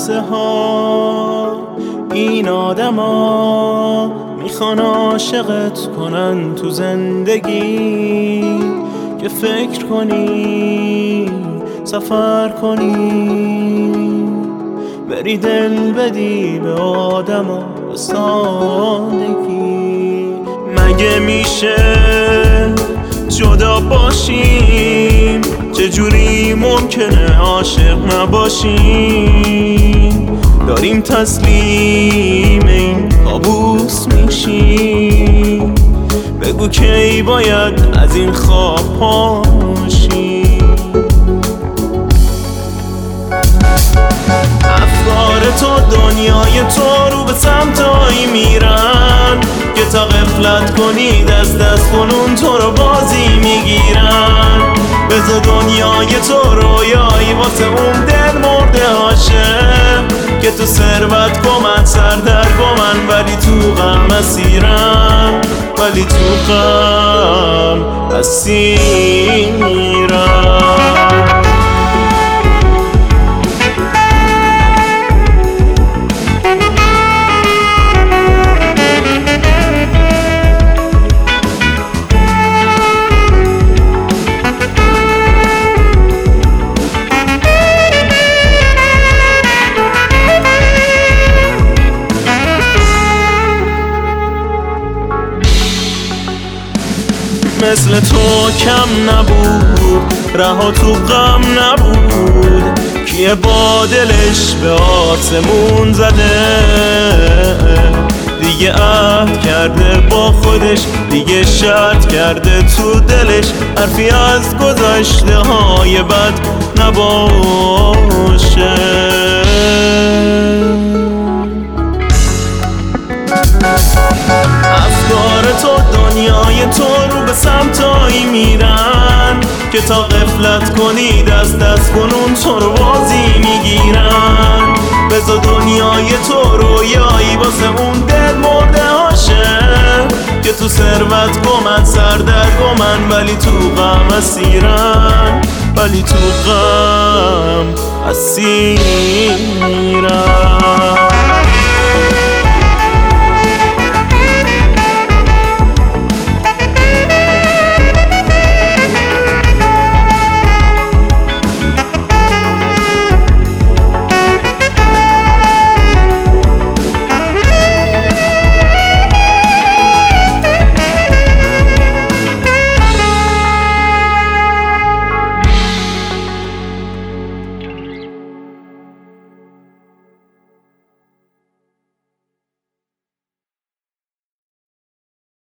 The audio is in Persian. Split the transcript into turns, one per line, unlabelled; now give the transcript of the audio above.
لحظه ها این آدما میخوان عاشقت کنن تو زندگی، که فکر کنی سفر کنی بری دل بدی به آدما به سادگی. مگه میشه جدا باشیم؟ چجوری ممکنه عاشق نباشیم؟ داریم تسلیم این کابوس میشیم، بگو کی باید از این خواب پاشیم. افکار تو دنیای تو رو به سمتایی میرن که تا غفلت کنی دست دست کنون تو رو بازی میگیرن. بذار دنیای تو رویایی واسه اون دل مرده عاشق که تو ثروت گمن سردر گمن ولی تو غم اسیرن، ولی تو غم اسیرن. مثل تو کم نبود، رها تو غم نبود، کیه با دلش به آسمون زده؟ دیگه عهد کرده با خودش، دیگه شرط کرده تو دلش حرفی از گذشته های بد نباشه. افکار تو دنیای تو رو به سمتایی میرن که تا غفلت کنی دست دست کنون تو رو بازی میگیرن. بذار دنیای تو رویایی واسه اون دل مرده عاشق که تو ثروت گمن سردر گمن ولی تو غم اسیرن، ولی تو غم اسیرن.